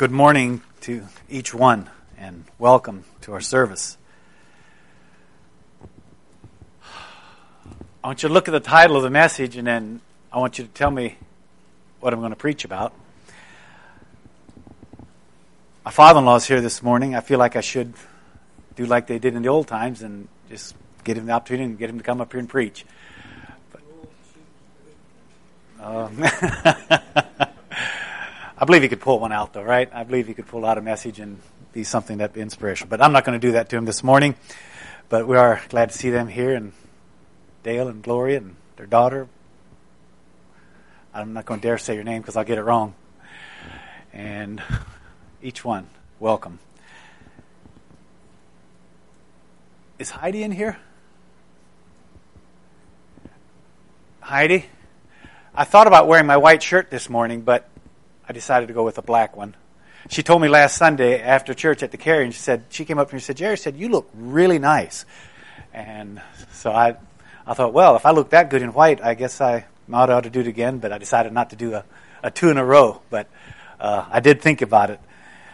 Good morning to each one, and welcome to our service. I want you to look at the title of the message, and then I want you to tell me what I'm going to preach about. My father-in-law is here this morning. I feel like I should do like they did in the old times and just get him the opportunity and get him to come up here and preach. I believe he could pull one out, though, right? I believe he could pull out a message and be something that'd be inspirational. But I'm not going to do that to him this morning. But we are glad to see them here, and Dale and Gloria and their daughter. I'm not going to dare say your name because I'll get it wrong. And each one, welcome. Is Heidi in here? Heidi? I thought about wearing my white shirt this morning, but I decided to go with a black one. She told me last Sunday after church at the Carry, and she came up to me and said, Jerry said, you look really nice. And so I thought, well, if I look that good in white, I guess I ought to do it again, but I decided not to do a two in a row. But I did think about it.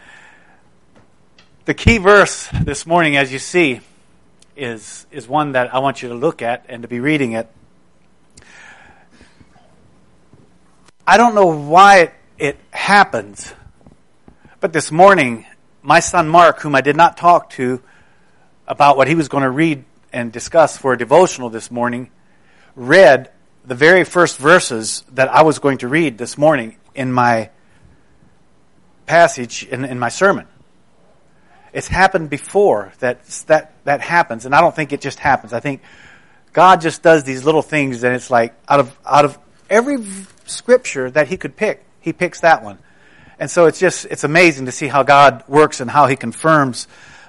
The key verse this morning, as you see, is one that I want you to look at and to be reading it. I don't know why it happens, but this morning, my son Mark, whom I did not talk to about what he was going to read and discuss for a devotional this morning, read the very first verses that I was going to read this morning in my passage in my sermon. It's happened before that happens, and I don't think it just happens. I think God just does these little things, and it's like out of every scripture that he could pick, he picks that one. And so it's amazing to see how God works and how he confirms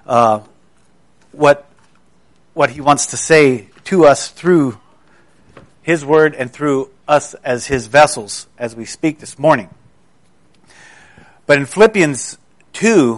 what he wants to say to us through his word and through us as his vessels as we speak this morning. But in Philippians 2,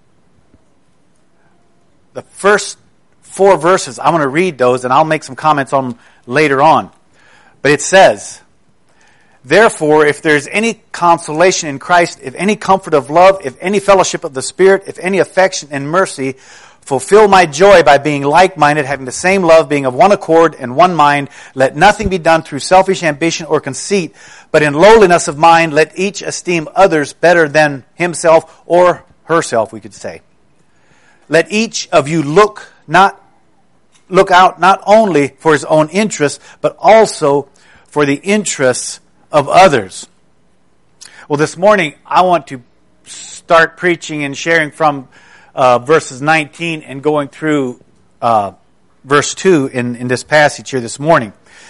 the first 4 verses, I'm going to read those and I'll make some comments on them later on. But it says, therefore, if there is any consolation in Christ, if any comfort of love, if any fellowship of the Spirit, if any affection and mercy, fulfill my joy by being like-minded, having the same love, being of one accord and one mind. Let nothing be done through selfish ambition or conceit, but in lowliness of mind, let each esteem others better than himself or herself, we could say. Let each of you look out not only for his own interests, but also for the interests of others. Well, this morning I want to start preaching and sharing from verses 19 and going through verse 2 in this passage here this morning.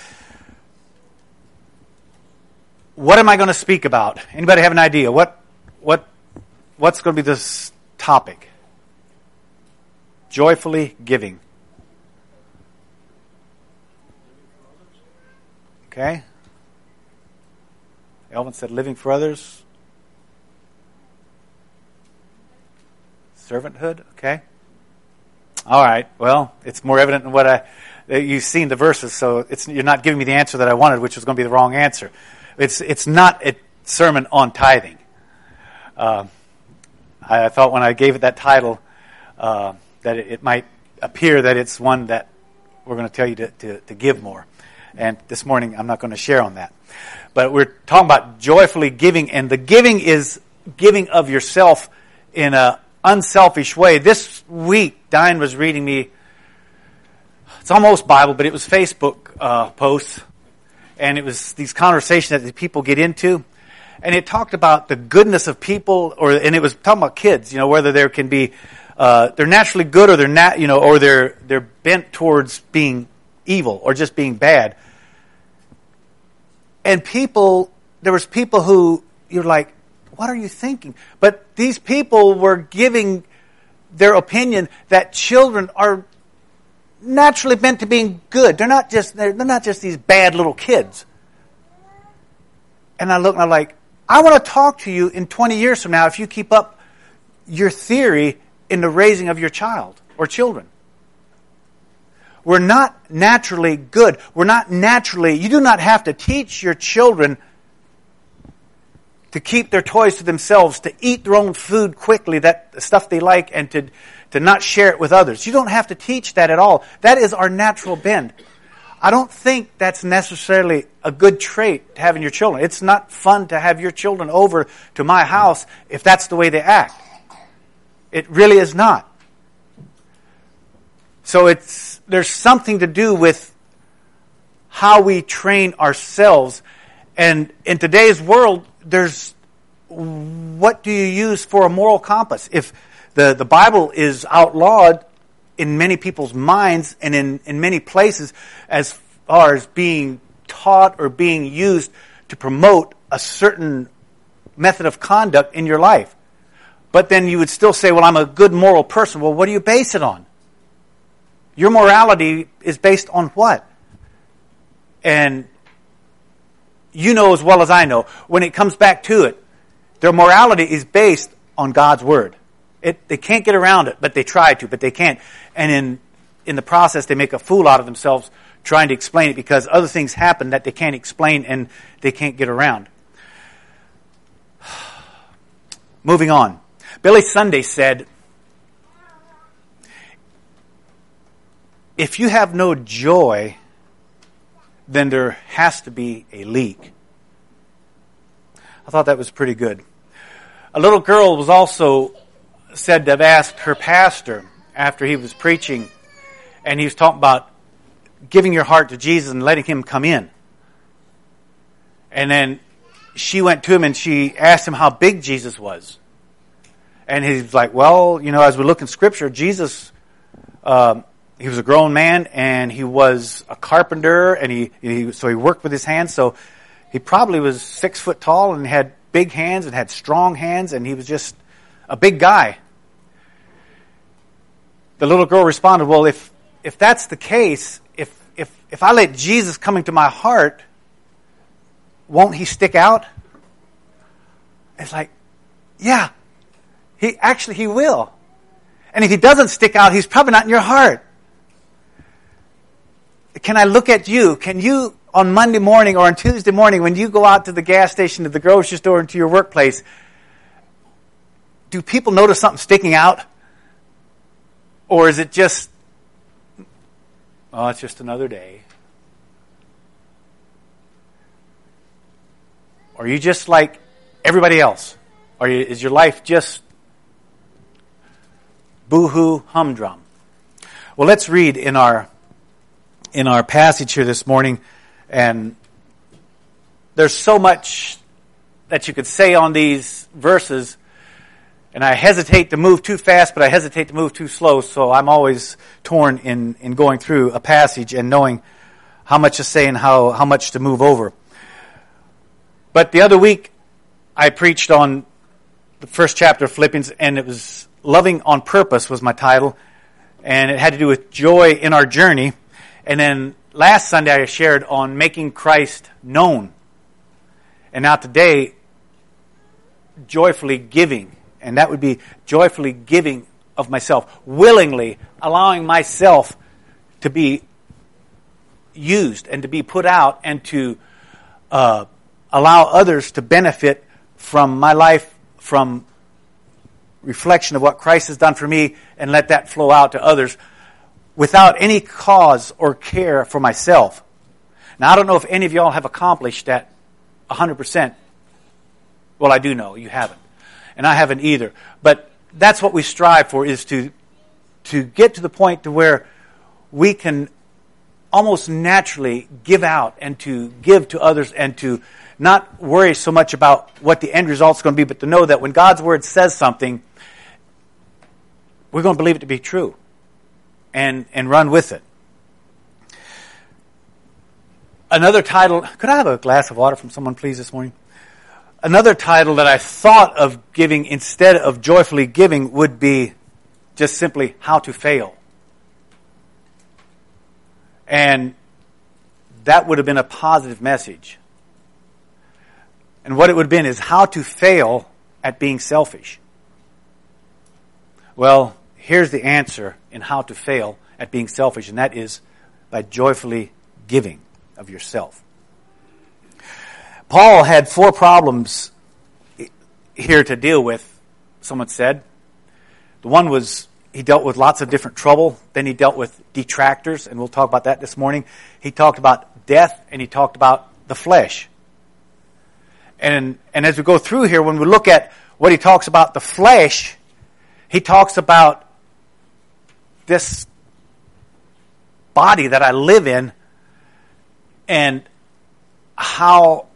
What am I going to speak about? Anybody have an idea? What's going to be this topic? Joyfully giving. Okay. Elvin said living for others. Servanthood, okay. All right, well, it's more evident than what you've seen the verses, so you're not giving me the answer that I wanted, which was going to be the wrong answer. It's not a sermon on tithing. I thought when I gave it that title that it might appear that it's one that we're going to tell you to give more. And this morning I'm not going to share on that. But we're talking about joyfully giving, and the giving is giving of yourself in an unselfish way. This week, Diane was reading me, it's almost Bible, but it was Facebook posts, and it was these conversations that the people get into, and it talked about the goodness of people, and it was talking about kids, whether there can be, they're naturally good or they're not, or they're bent towards being evil or just being bad. And there was people who, you're like, what are you thinking? But these people were giving their opinion that children are naturally meant to being good. They're not just these bad little kids. And I look and I'm like, I want to talk to you in 20 years from now if you keep up your theory in the raising of your child or children. We're not naturally good. You do not have to teach your children to keep their toys to themselves, to eat their own food quickly, that stuff they like, and to not share it with others. You don't have to teach that at all. That is our natural bend. I don't think that's necessarily a good trait to have in your children. It's not fun to have your children over to my house if that's the way they act. It really is not. So there's something to do with how we train ourselves. And in today's world, what do you use for a moral compass? If the Bible is outlawed in many people's minds and in many places as far as being taught or being used to promote a certain method of conduct in your life. But then you would still say, well, I'm a good moral person. Well, what do you base it on? Your morality is based on what? And you know as well as I know, when it comes back to it, their morality is based on God's Word. They can't get around it, but they try to, but they can't. And in the process, they make a fool out of themselves trying to explain it because other things happen that they can't explain and they can't get around. Moving on. Billy Sunday said, if you have no joy, then there has to be a leak. I thought that was pretty good. A little girl was also said to have asked her pastor after he was preaching, and he was talking about giving your heart to Jesus and letting Him come in. And then she went to him and she asked him how big Jesus was. And he's like, well, as we look in Scripture, Jesus, he was a grown man and he was a carpenter and he worked with his hands. So he probably was 6 foot tall and had big hands and had strong hands and he was just a big guy. The little girl responded, well, if that's the case, if I let Jesus come into my heart, won't He stick out? It's like, yeah, He will. And if He doesn't stick out, He's probably not in your heart. Can I look at you? Can you, on Monday morning or on Tuesday morning, when you go out to the gas station, to the grocery store, and to your workplace, do people notice something sticking out? Or is it just, it's just another day? Or are you just like everybody else? Or is your life just boo-hoo, humdrum? Well, let's read in our passage here this morning, and there's so much that you could say on these verses, and I hesitate to move too fast, but I hesitate to move too slow, so I'm always torn in going through a passage and knowing how much to say and how much to move over. But the other week, I preached on the first chapter of Philippians, and it was Loving on Purpose was my title, and it had to do with joy in our journey. And then last Sunday, I shared on making Christ known. And now today, joyfully giving. And that would be joyfully giving of myself, willingly allowing myself to be used and to be put out and to allow others to benefit from my life, from reflection of what Christ has done for me, and let that flow out to others without any cause or care for myself. Now, I don't know if any of y'all have accomplished that 100%. Well, I do know you haven't. And I haven't either. But that's what we strive for, is to get to the point to where we can almost naturally give out and to give to others and to not worry so much about what the end result is going to be, but to know that when God's Word says something, we're going to believe it to be true and run with it. Another title, could I have a glass of water from someone, please, this morning? Another title that I thought of giving instead of joyfully giving would be just simply How to Fail. And that would have been a positive message. And what it would have been is how to fail at being selfish. Well, here's the answer in how to fail at being selfish, and that is by joyfully giving of yourself. Paul had 4 problems here to deal with, someone said. The one was, he dealt with lots of different trouble. Then he dealt with detractors, and we'll talk about that this morning. He talked about death, and he talked about the flesh. And as we go through here, when we look at what he talks about the flesh, he talks about this body that I live in and how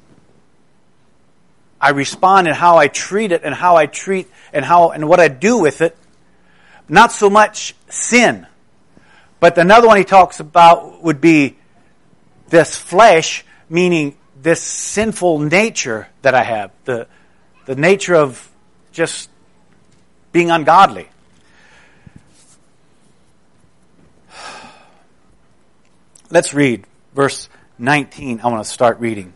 I respond and how I treat it and how I treat and what I do with it. Not so much sin. But another one he talks about would be this flesh, meaning this sinful nature that I have. The nature of just being ungodly. Let's read verse 19. I want to start reading.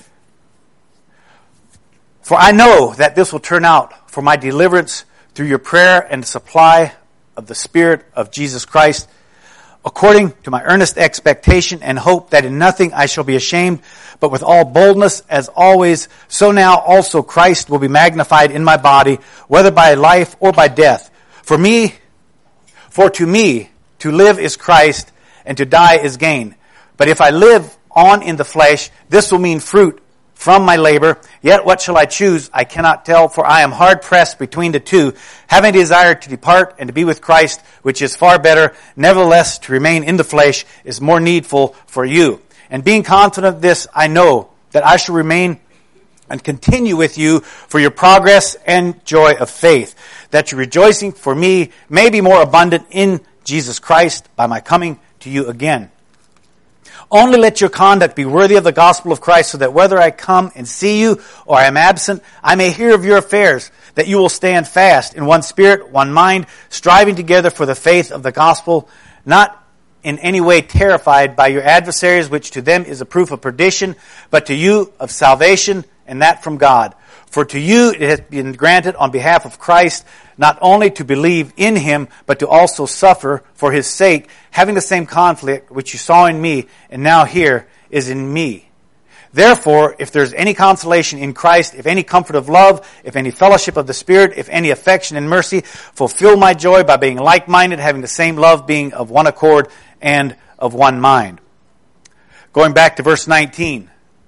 For I know that this will turn out for my deliverance through your prayer and the supply of the Spirit of Jesus Christ, according to my earnest expectation and hope that in nothing I shall be ashamed, but with all boldness as always, so now also Christ will be magnified in my body, whether by life or by death. For to me, to live is Christ, and to die is gain. But if I live on in the flesh, this will mean fruit from my labor. Yet what shall I choose? I cannot tell, for I am hard pressed between the two, having desire to depart and to be with Christ, which is far better. Nevertheless, to remain in the flesh is more needful for you. And being confident of this, I know that I shall remain and continue with you for your progress and joy of faith, that your rejoicing for me may be more abundant in Jesus Christ by my coming to you again. Only let your conduct be worthy of the gospel of Christ, so that whether I come and see you or I am absent, I may hear of your affairs, that you will stand fast in one spirit, one mind, striving together for the faith of the gospel, not in any way terrified by your adversaries, which to them is a proof of perdition, but to you of salvation, and that from God. For to you it has been granted on behalf of Christ, not only to believe in him, but to also suffer for his sake, having the same conflict which you saw in me, and now here is in me. Therefore, if there is any consolation in Christ, if any comfort of love, if any fellowship of the Spirit, if any affection and mercy, fulfill my joy by being like-minded, having the same love, being of one accord and of one mind. Going back to verse 19.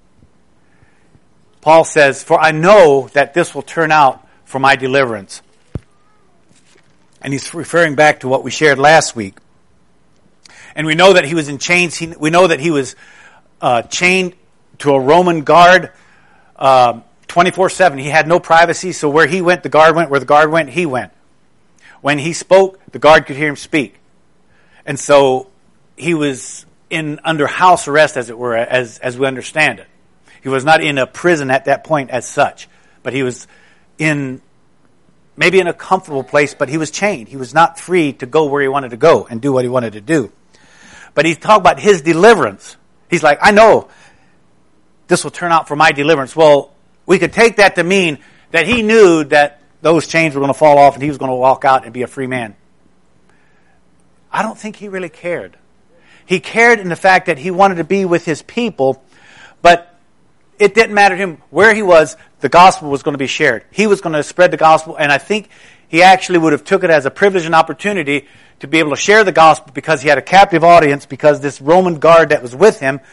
Paul says, for I know that this will turn out for my deliverance. And he's referring back to what we shared last week. And we know that he was in chains. We know that he was chained to a Roman guard 24/7. He had no privacy, so where he went, the guard went. Where the guard went, he went. When he spoke, the guard could hear him speak. And so he was under house arrest, as it were, as we understand it. He was not in a prison at that point as such, but he was maybe in a comfortable place, but he was chained. He was not free to go where he wanted to go and do what he wanted to do. But he's talking about his deliverance. He's like, I know this will turn out for my deliverance. Well, we could take that to mean that he knew that those chains were going to fall off and he was going to walk out and be a free man. I don't think he really cared. He cared in the fact that he wanted to be with his people, but it didn't matter to him where he was, the gospel was going to be shared. He was going to spread the gospel, and I think he actually would have took it as a privilege and opportunity to be able to share the gospel because he had a captive audience, because this Roman guard that was with him,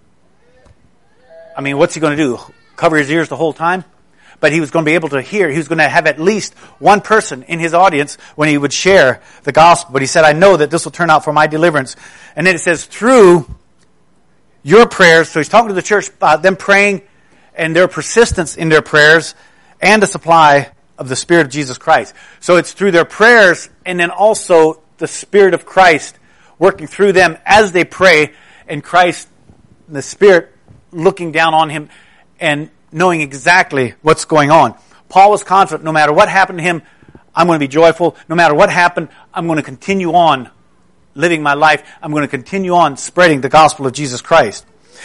I mean, what's he going to do? Cover his ears the whole time? But he was going to be able to hear. He was going to have at least one person in his audience when he would share the gospel. But he said, I know that this will turn out for my deliverance. And then it says, through your prayers, so he's talking to the church about them praying and their persistence in their prayers and the supply of the Spirit of Jesus Christ. So it's through their prayers and then also the Spirit of Christ working through them as they pray, and Christ, the Spirit, looking down on him and knowing exactly what's going on. Paul was confident no matter what happened to him, I'm going to be joyful. No matter what happened, I'm going to continue on living my life. I'm going to continue on spreading the gospel of Jesus Christ.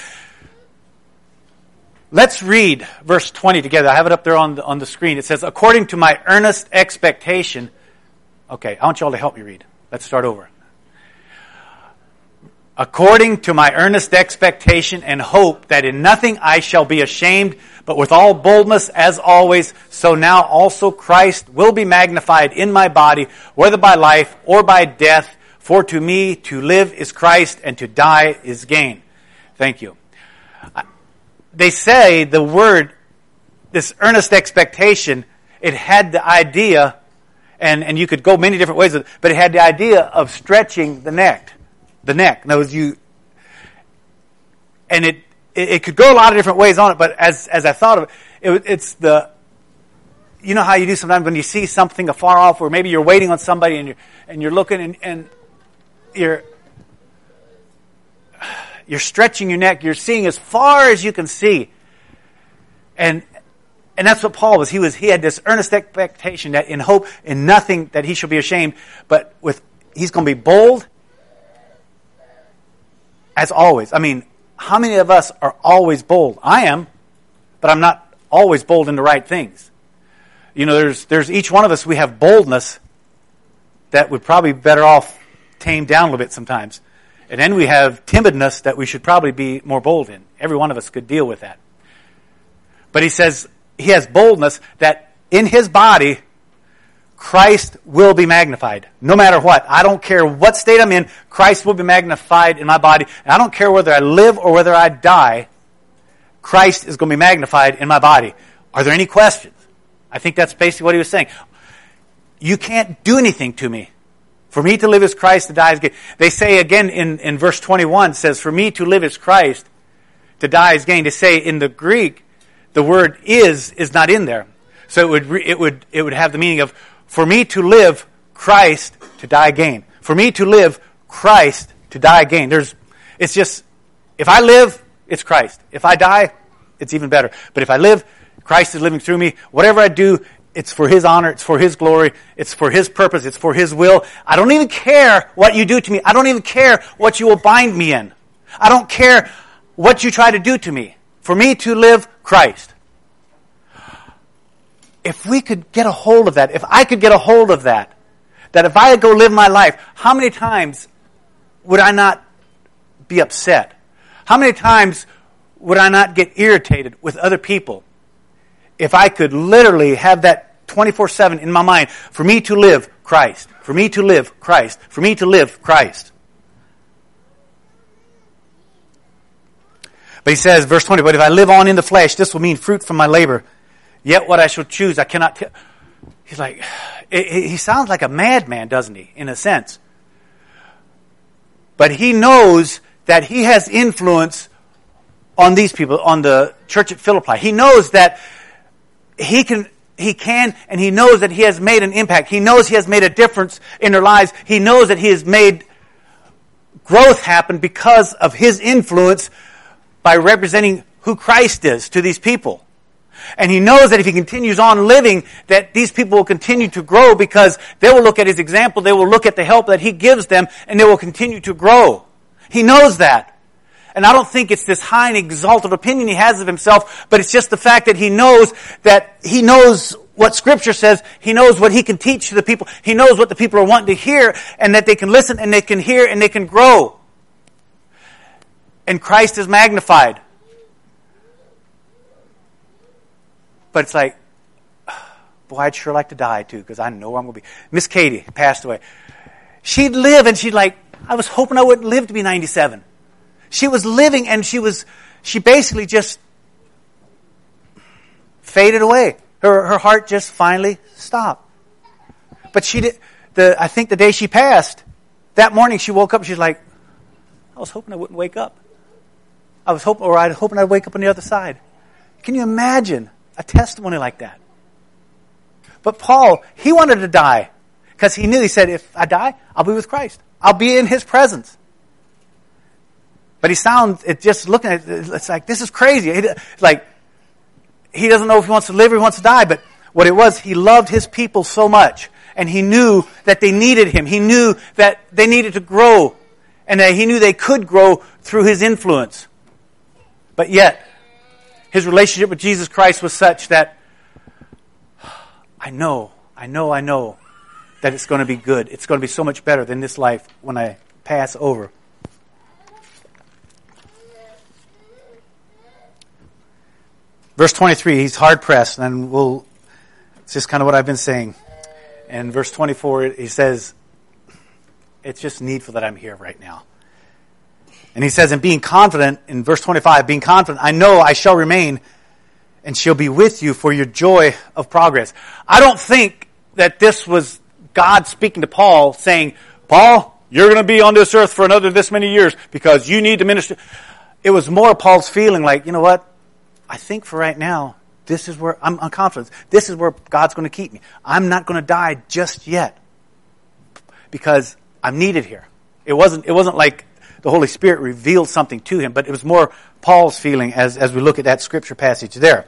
Let's read verse 20 together. I have it up there on the screen. It says, according to my earnest expectation. Okay, I want you all to help me read. Let's start over. according to my earnest expectation and hope that in nothing I shall be ashamed, but with all boldness as always, so now also Christ will be magnified in my body, whether by life or by death. For to me to live is Christ, and to die is gain. Thank you. They say the word, this earnest expectation, it had the idea, and you could go many different ways with it, but it had the idea of stretching the neck. The neck. In other words, it could go a lot of different ways on it, but as I thought of it, it's the, you know how you do sometimes when you see something afar off, or maybe you're waiting on somebody and you're looking and you're stretching your neck, you're seeing as far as you can see. And that's what Paul was. He had this earnest expectation that in hope in nothing that he shall be ashamed, but he's going to be bold as always. I mean, how many of us are always bold? I am, but I'm not always bold in the right things. You know, there's each one of us, we have boldness that would probably be better off tamed down a little bit sometimes. And then we have timidness that we should probably be more bold in. Every one of us could deal with that. But he says he has boldness that in his body, Christ will be magnified. No matter what. I don't care what state I'm in, Christ will be magnified in my body. And I don't care whether I live or whether I die, Christ is going to be magnified in my body. Are there any questions? I think that's basically what he was saying. You can't do anything to me. For me to live is Christ, to die is gain. They say again in verse 21, says, for me to live is Christ, to die is gain. They say in the Greek, the word is not in there. So it would have the meaning of, for me to live, Christ, to die gain. For me to live, Christ, to die gain. It's just, if I live, it's Christ. If I die, it's even better. But if I live, Christ is living through me. Whatever I do, it's for His honor, it's for His glory, it's for His purpose, it's for His will. I don't even care what you do to me. I don't even care what you will bind me in. I don't care what you try to do to me. For me to live, Christ. If we could get a hold of that, if I could get a hold of that if I go live my life, how many times would I not be upset? How many times would I not get irritated with other people? If I could literally have that 24/7 in my mind, for me to live, Christ. For me to live, Christ. For me to live, Christ. But he says, verse 20, but if I live on in the flesh, this will mean fruit from my labor. Yet what I shall choose, I cannot tell. He's like, he sounds like a madman, doesn't he, in a sense. But he knows that he has influence on these people, on the church at Philippi. He knows that he can, and he knows that he has made an impact. He knows he has made a difference in their lives. He knows that he has made growth happen because of his influence by representing who Christ is to these people. And he knows that if he continues on living, that these people will continue to grow because they will look at his example, they will look at the help that he gives them, and they will continue to grow. He knows that. And I don't think it's this high and exalted opinion he has of himself, but it's just the fact that he knows what Scripture says, he knows what he can teach to the people, he knows what the people are wanting to hear, and that they can listen and they can hear and they can grow. And Christ is magnified. But it's like, boy, I'd sure like to die too, because I know I'm going to be. Miss Katie passed away. She'd live, and she'd like, I was hoping I wouldn't live to be 97. She was living, and she basically just faded away. Her heart just finally stopped. But I think the day she passed, that morning she woke up, she's like, I was hoping I wouldn't wake up. I was hoping I'd wake up on the other side. Can you imagine a testimony like that? But Paul, he wanted to die because he knew, he said, if I die, I'll be with Christ. I'll be in His presence. But just looking at it, it's like, this is crazy. It's like, he doesn't know if he wants to live or he wants to die. But what it was, he loved his people so much. And he knew that they needed him. He knew that they needed to grow. And that he knew they could grow through his influence. But yet, his relationship with Jesus Christ was such that I know that it's going to be good. It's going to be so much better than this life when I pass over. Verse 23, he's hard pressed, and it's just kind of what I've been saying. And verse 24, he says, it's just needful that I'm here right now. And he says, and being confident, in verse 25, being confident, I know I shall remain and shall be with you for your joy of progress. I don't think that this was God speaking to Paul saying, Paul, you're going to be on this earth for another this many years because you need to minister. It was more Paul's feeling like, you know what? I think for right now, this is where I'm confident. This is where God's going to keep me. I'm not going to die just yet because I'm needed here. It wasn't like the Holy Spirit revealed something to him, but it was more Paul's feeling as we look at that scripture passage there.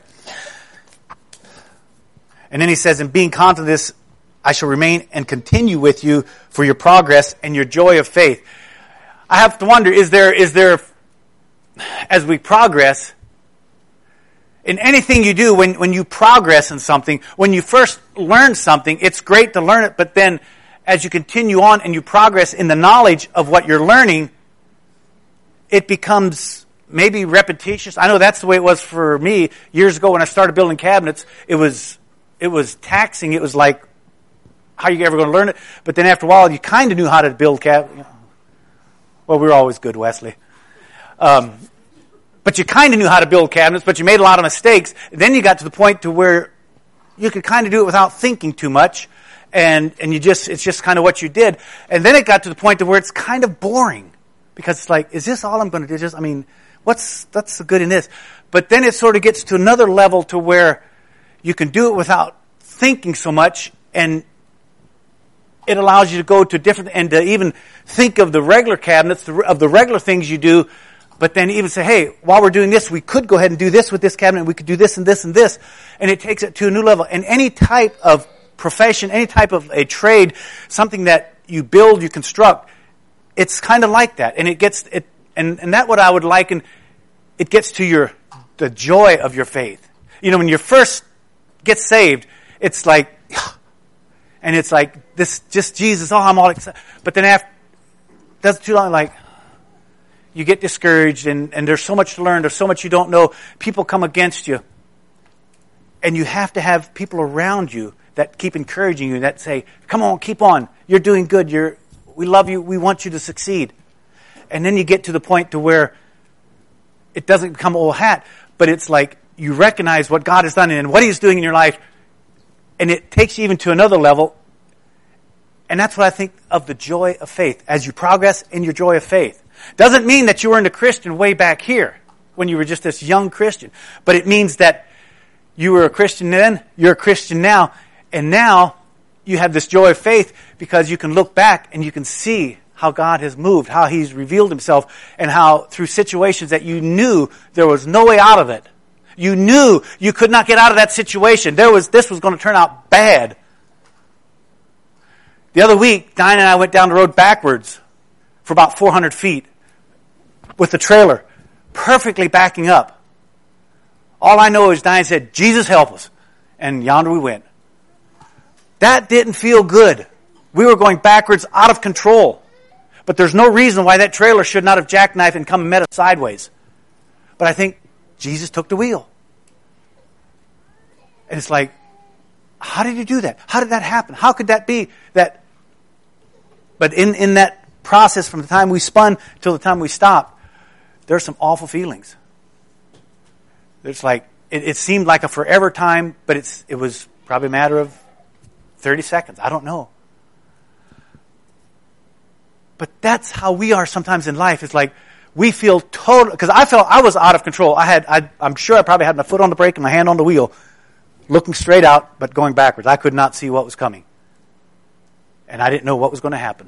And then he says, in being confident of this, I shall remain and continue with you for your progress and your joy of faith. I have to wonder, is there, as we progress, in anything you do, when you progress in something, when you first learn something, it's great to learn it, but then as you continue on and you progress in the knowledge of what you're learning, it becomes maybe repetitious. I know that's the way it was for me years ago when I started building cabinets. It was taxing. It was like, how are you ever going to learn it? But then after a while, you kind of knew how to build cabinets. Well, we were always good, Wesley. But you kind of knew how to build cabinets, but you made a lot of mistakes. Then you got to the point to where you could kind of do it without thinking too much, and it's just kind of what you did. And then it got to the point to where it's kind of boring because it's like, is this all I'm going to do? What's the good in this? But then it sort of gets to another level to where you can do it without thinking so much, and it allows you to go to different, and to even think of the regular cabinets, of the regular things you do, but then even say, hey, while we're doing this, we could go ahead and do this with this cabinet, and we could do this and this and this, and it takes it to a new level. And any type of profession, any type of a trade, something that you build, you construct, it's kind of like that. And it gets, and that's what I would liken, it gets to the joy of your faith. You know, when you first get saved, it's like, and it's like, this, just Jesus, I'm all excited. But then after, that's too long, like, you get discouraged, and there's so much to learn, there's so much you don't know, people come against you. And you have to have people around you that keep encouraging you, that say, come on, keep on, you're doing good, we love you, we want you to succeed. And then you get to the point to where it doesn't become old hat, but it's like, you recognize what God has done and what He's doing in your life, and it takes you even to another level. And that's what I think of the joy of faith. As you progress in your joy of faith. Doesn't mean that you weren't a Christian way back here, when you were just this young Christian. But it means that you were a Christian then, you're a Christian now, and now you have this joy of faith because you can look back and you can see how God has moved, how He's revealed Himself, and how through situations that you knew there was no way out of it. You knew you could not get out of that situation. This was going to turn out bad. The other week, Diane and I went down the road backwards for about 400 feet with the trailer, perfectly backing up. All I know is Diane said, Jesus help us. And yonder we went. That didn't feel good. We were going backwards, out of control. But there's no reason why that trailer should not have jackknifed and come and met us sideways. But I think Jesus took the wheel. And it's like, how did He do that? How did that happen? How could that be that? But in that process, from the time we spun till the time we stopped, there's some awful feelings. It's like, it seemed like a forever time, but it was probably a matter of 30 seconds. I don't know. But that's how we are sometimes in life. It's like, we feel total, because I felt I was out of control. I'm sure I probably had my foot on the brake and my hand on the wheel, looking straight out, but going backwards. I could not see what was coming. And I didn't know what was going to happen.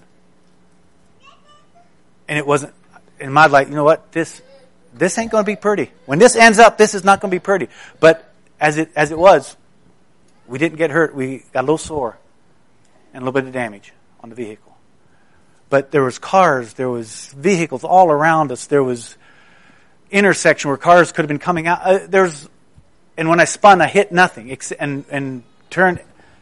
And it wasn't, in my life, you know what, this ain't going to be pretty. When this ends up, this is not going to be pretty. But as it was, we didn't get hurt. We got a little sore and a little bit of damage on the vehicle. But there was cars, there was vehicles all around us. There was intersection where cars could have been coming out. And when I spun, I hit nothing and turned.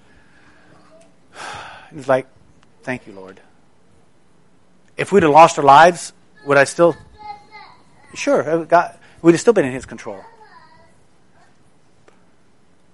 It was like, thank you, Lord. If we'd have lost our lives, would I still? Sure, we'd have still been in His control.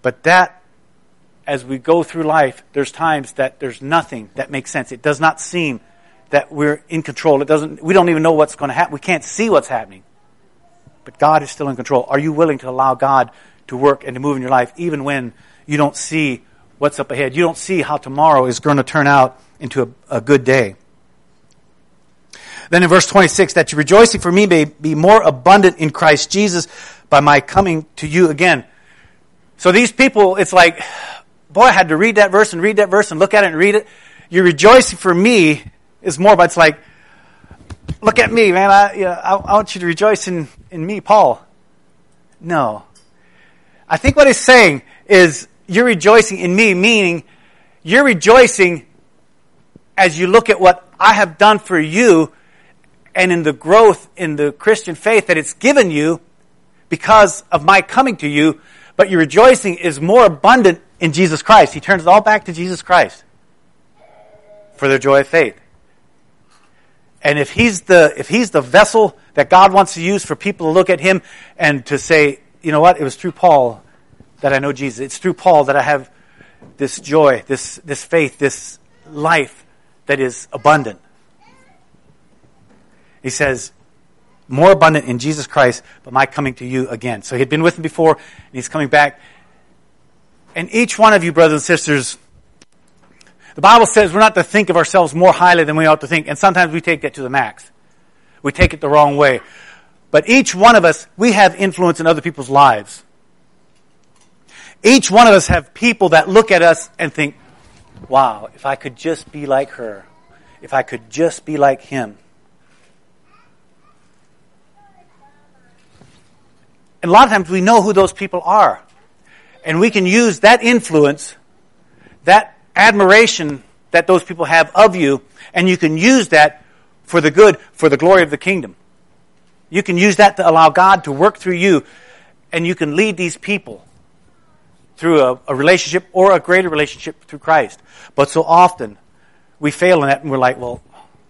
But that, as we go through life, there's times that there's nothing that makes sense. It does not seem that we're in control. We don't even know what's going to happen. We can't see what's happening. But God is still in control. Are you willing to allow God to work and to move in your life even when you don't see what's up ahead? You don't see how tomorrow is going to turn out into a good day. Then in verse 26, that your rejoicing for me may be more abundant in Christ Jesus by my coming to you again. So these people, it's like, boy, I had to read that verse and look at it and read it. Your rejoicing for me is more, but it's like, look at me, man. I want you to rejoice in me, Paul. No. I think what he's saying is you're rejoicing in me, meaning you're rejoicing as you look at what I have done for you and in the growth in the Christian faith that it's given you because of my coming to you. But your rejoicing is more abundant in Jesus Christ. He turns it all back to Jesus Christ for their joy of faith. And if he's the vessel that God wants to use for people to look at him and to say, you know what, it was through Paul that I know Jesus. It's through Paul that I have this joy, this faith, this life that is abundant. He says, more abundant in Jesus Christ, but my coming to you again. So he'd been with him before, and he's coming back. And each one of you, brothers and sisters, the Bible says we're not to think of ourselves more highly than we ought to think. And sometimes we take that to the max. We take it the wrong way. But each one of us, we have influence in other people's lives. Each one of us have people that look at us and think, wow, if I could just be like her. If I could just be like him. And a lot of times we know who those people are. And we can use that influence, that admiration that those people have of you, and you can use that for the good, for the glory of the kingdom. You can use that to allow God to work through you, and you can lead these people through a relationship or a greater relationship through Christ. But so often we fail in that, and we're like, well,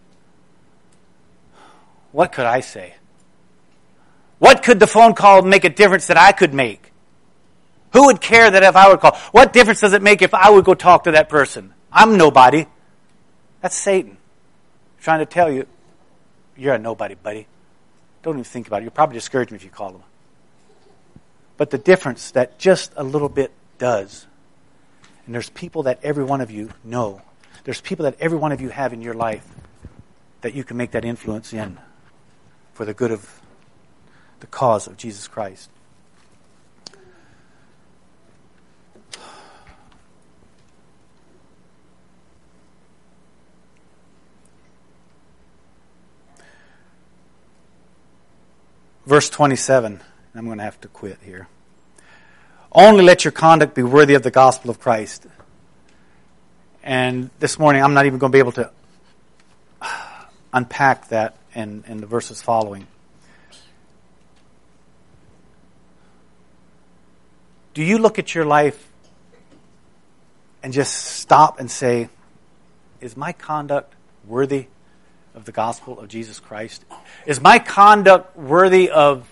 what could I say? What could the phone call make a difference that I could make? Who would care that if I would call? What difference does it make if I would go talk to that person? I'm nobody. That's Satan trying to tell you, you're a nobody, buddy. Don't even think about it. You'll probably discourage me if you call him. But the difference that just a little bit does, and there's people that every one of you know, there's people that every one of you have in your life that you can make that influence in for the good of the cause of Jesus Christ. Verse 27, I'm going to have to quit here. Only let your conduct be worthy of the gospel of Christ. And this morning I'm not even going to be able to unpack that in the verses following. Do you look at your life and just stop and say, is my conduct worthy of the gospel of Jesus Christ? Is my conduct worthy of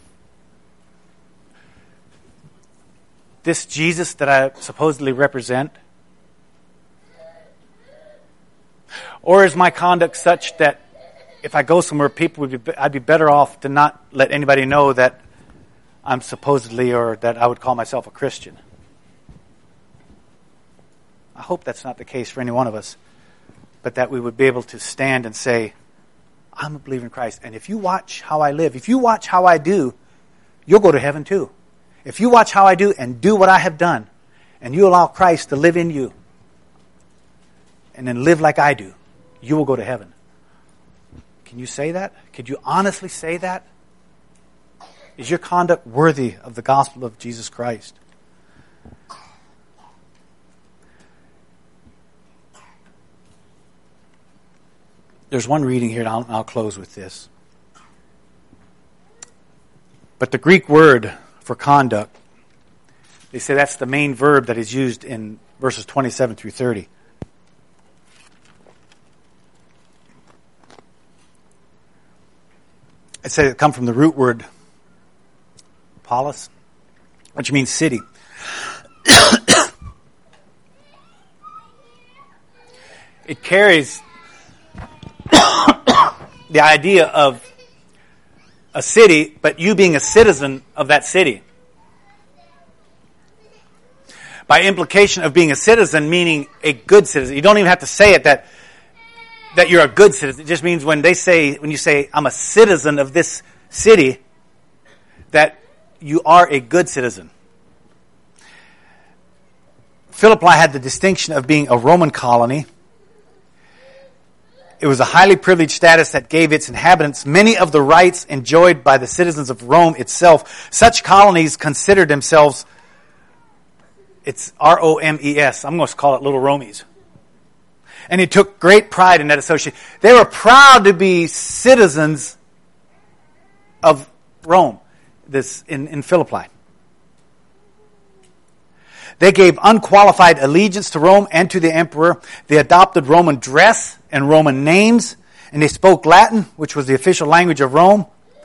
this Jesus that I supposedly represent? Or is my conduct such that if I go somewhere, I'd be better off to not let anybody know that I'm supposedly, or that I would call myself a Christian? I hope that's not the case for any one of us, but that we would be able to stand and say, I'm a believer in Christ. And if you watch how I live, if you watch how I do, you'll go to heaven too. If you watch how I do and do what I have done, and you allow Christ to live in you, and then live like I do, you will go to heaven. Can you say that? Could you honestly say that? Is your conduct worthy of the gospel of Jesus Christ? There's one reading here, and I'll close with this. But the Greek word for conduct, they say that's the main verb that is used in verses 27 through 30. It says it comes from the root word polis, which means city. it carries the idea of a city, but you being a citizen of that city. By implication of being a citizen, meaning a good citizen. You don't even have to say it that you're a good citizen. It just means when you say, I'm a citizen of this city, that you are a good citizen. Philippi had the distinction of being a Roman colony. It was a highly privileged status that gave its inhabitants many of the rights enjoyed by the citizens of Rome itself. Such colonies considered themselves, it's R-O-M-E-S, I'm going to call it Little Romies. And he took great pride in that association. They were proud to be citizens of Rome, this in Philippi. They gave unqualified allegiance to Rome and to the emperor. They adopted Roman dress and Roman names, and they spoke Latin, which was the official language of Rome.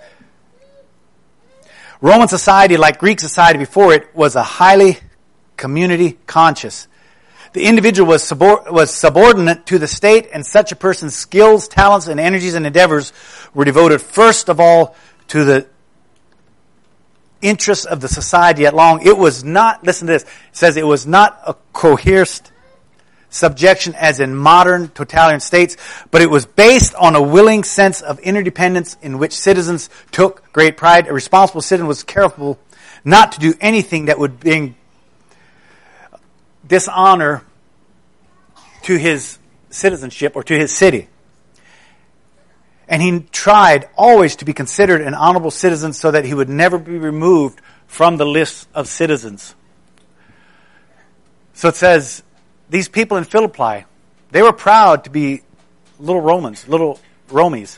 Roman society, like Greek society before it, was a highly community conscious. The individual was subordinate to the state, and such a person's skills, talents, and energies and endeavors were devoted first of all to the interests of the society at large. It was not, listen to this, it says it was not a coerced subjection as in modern totalitarian states, but it was based on a willing sense of interdependence in which citizens took great pride. A responsible citizen was careful not to do anything that would bring dishonor to his citizenship or to his city. And he tried always to be considered an honorable citizen so that he would never be removed from the list of citizens. So it says, these people in Philippi, they were proud to be little Romans, little Romies.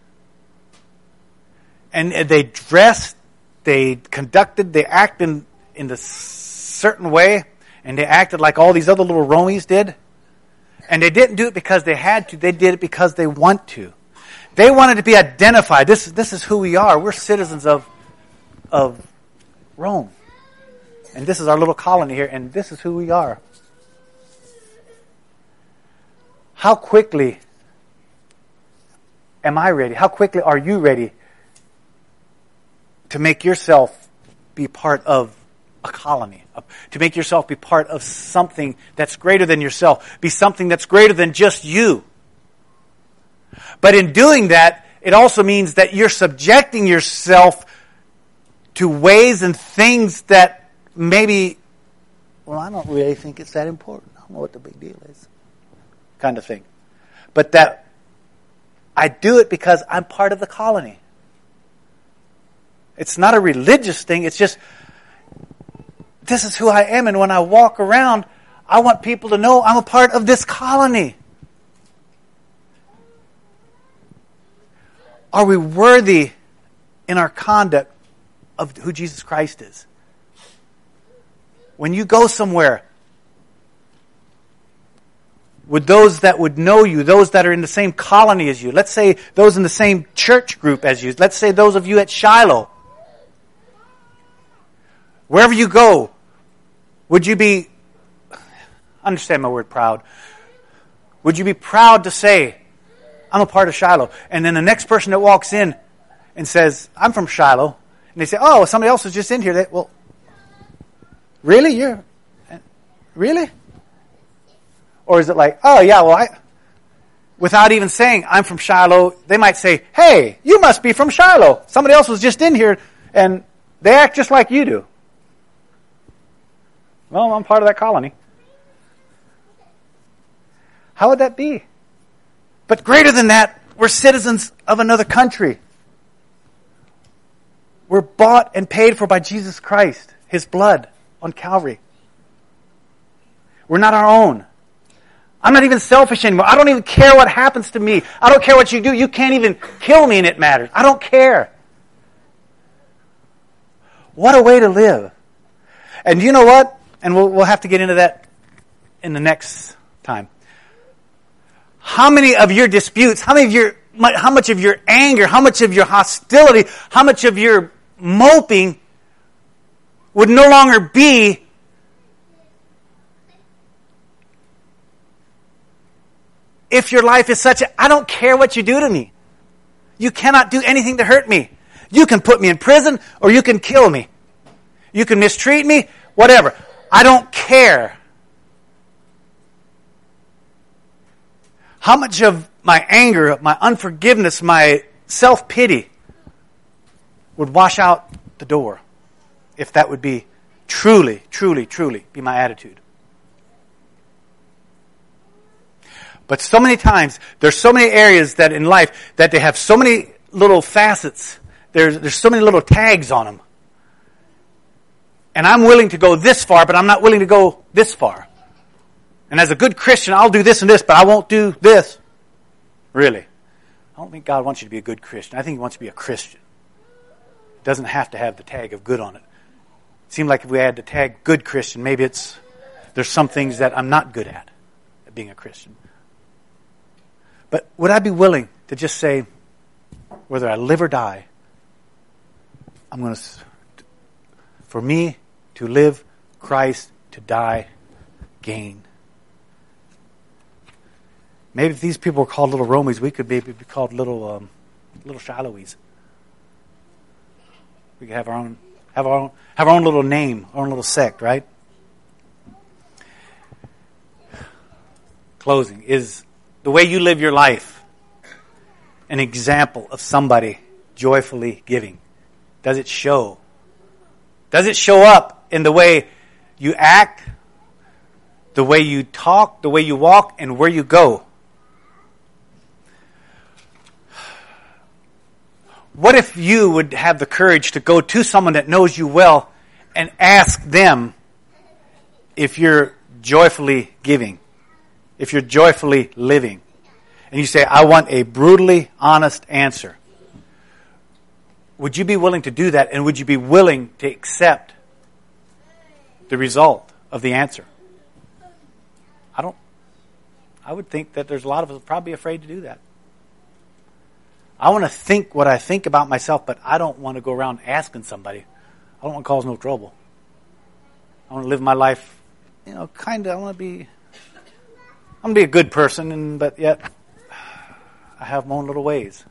And they dressed, they conducted, they acted in a certain way, and they acted like all these other little Romies did. And they didn't do it because they had to, they did it because they want to. They wanted to be identified. This is who we are. We're citizens of Rome. And this is our little colony here, and this is who we are. How quickly am I ready? How quickly are you ready to make yourself be part of a colony? To make yourself be part of something that's greater than yourself. Be something that's greater than just you. But in doing that, it also means that you're subjecting yourself to ways and things that maybe, well, I don't really think it's that important. I don't know what the big deal is. Kind of thing. But that I do it because I'm part of the colony. It's not a religious thing. It's just, this is who I am. And when I walk around, I want people to know I'm a part of this colony. Are we worthy in our conduct of who Jesus Christ is? When you go somewhere, would those that would know you, those that are in the same colony as you, let's say those in the same church group as you, let's say those of you at Shiloh, wherever you go, would you be, understand my word proud, would you be proud to say, I'm a part of Shiloh? And then the next person that walks in and says, I'm from Shiloh, and they say, oh, somebody else was just in here. Well, really? Really? Or is it like, oh yeah, well, without even saying, I'm from Shiloh, they might say, hey, you must be from Shiloh. Somebody else was just in here, and they act just like you do. Well, I'm part of that colony. How would that be? But greater than that, we're citizens of another country. We're bought and paid for by Jesus Christ, His blood on Calvary. We're not our own. I'm not even selfish anymore. I don't even care what happens to me. I don't care what you do. You can't even kill me and it matters. I don't care. What a way to live. And you know what? And we'll have to get into that in the next time. How many of your disputes, how much of your anger, how much of your hostility, how much of your moping would no longer be if your life is such I don't care what you do to me. You cannot do anything to hurt me. You can put me in prison or you can kill me. You can mistreat me, whatever. I don't care. How much of my anger, my unforgiveness, my self-pity would wash out the door if that would be truly, truly, truly be my attitude. But so many times, there's so many areas that in life that they have so many little facets. There's so many little tags on them. And I'm willing to go this far, but I'm not willing to go this far. And as a good Christian, I'll do this and this, but I won't do this. Really. I don't think God wants you to be a good Christian. I think He wants you to be a Christian. It doesn't have to have the tag of good on it. It seems like if we add the tag good Christian, maybe there's some things that I'm not good at being a Christian. But would I be willing to just say, whether I live or die, for me to live, Christ, to die, gain. Maybe if these people were called little Romies, we could maybe be called little Shilohies. We could have our own little name, our own little sect, right? Closing. Is the way you live your life an example of somebody joyfully giving? Does it show? Does it show up in the way you act, the way you talk, the way you walk, and where you go? What if you would have the courage to go to someone that knows you well and ask them if you're joyfully giving, if you're joyfully living? And you say, I want a brutally honest answer. Would you be willing to do that, and would you be willing to accept the result of the answer? I would think that there's a lot of us probably afraid to do that. I want to think what I think about myself, but I don't want to go around asking somebody. I don't want to cause no trouble. I want to live my life, kind of. I want to be a good person, but yet I have my own little ways.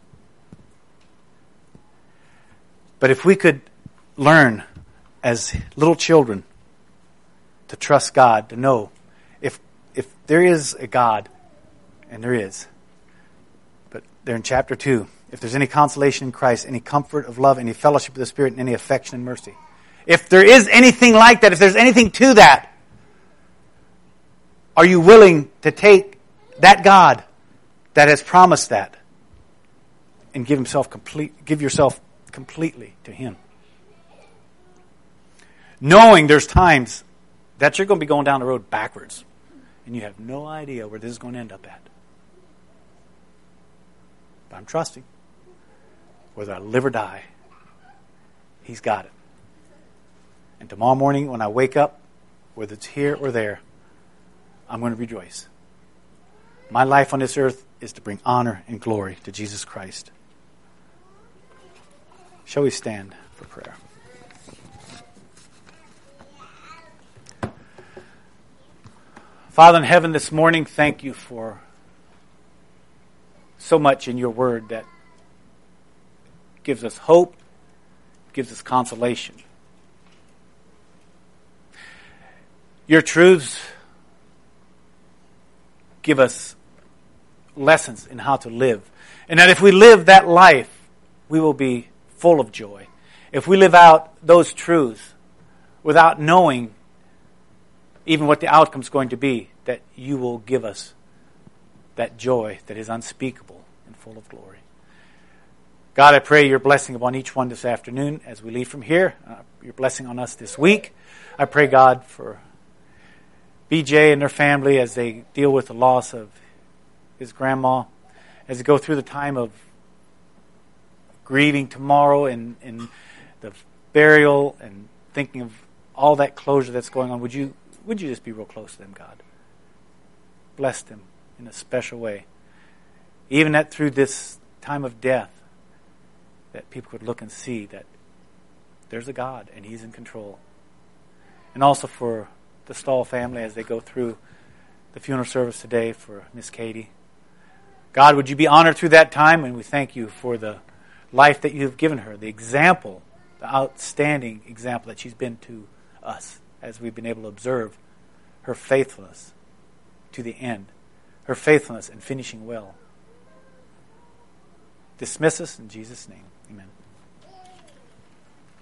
But if we could learn as little children to trust God, to know if there is a God, and there is, but they're in chapter 2, if there's any consolation in Christ, any comfort of love, any fellowship of the Spirit, and any affection and mercy. If there is anything like that, if there's anything to that, are you willing to take that God that has promised that and give yourself completely to Him? Knowing there's times that you're going to be going down the road backwards and you have no idea where this is going to end up at. But I'm trusting. Whether I live or die, He's got it. And tomorrow morning when I wake up, whether it's here or there, I'm going to rejoice. My life on this earth is to bring honor and glory to Jesus Christ. Shall we stand for prayer? Father in heaven, this morning, thank you for so much in your word that gives us hope, gives us consolation. Your truths give us lessons in how to live. And that if we live that life, we will be full of joy. If we live out those truths without knowing even what the outcome is going to be, that you will give us that joy that is unspeakable and full of glory. God, I pray your blessing upon each one this afternoon as we leave from here. Your blessing on us this week. I pray, God, for BJ and their family as they deal with the loss of his grandma, as they go through the time of grieving tomorrow and the burial and thinking of all that closure that's going on. Would you just be real close to them, God? Bless them in a special way. Even that through this time of death, that people could look and see that there's a God and He's in control. And also for the Stahl family as they go through the funeral service today for Miss Katie. God, would you be honored through that time? And we thank you for the life that you've given her, the example, the outstanding example that she's been to us as we've been able to observe her faithfulness to the end, her faithfulness in finishing well. Dismiss us in Jesus' name. Amen.